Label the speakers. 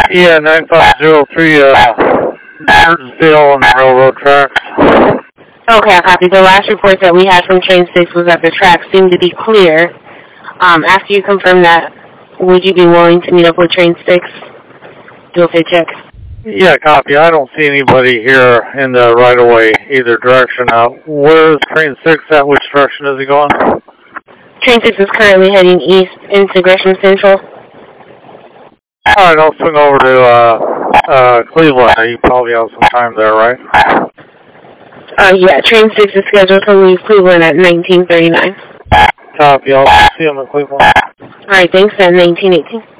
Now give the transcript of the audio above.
Speaker 1: Yeah, 9503, Martinsville on the railroad tracks.
Speaker 2: Okay, copy. The last report that we had from Train 6 was that the tracks seemed to be clear. After you confirm that, would you be willing to meet up with Train 6? Do a fit check?
Speaker 1: Yeah, copy. I don't see anybody here in the right-of-way, either direction. Where is Train 6 at? Which direction is he going?
Speaker 2: Train 6 is currently heading east into Gresham Central.
Speaker 1: Alright, I'll swing over to Cleveland. You probably have some time there, right?
Speaker 2: Yeah, Train 6 is scheduled to leave Cleveland at 19:39.
Speaker 1: Copy. I'll see him in Cleveland.
Speaker 2: Alright, thanks, then, 1918.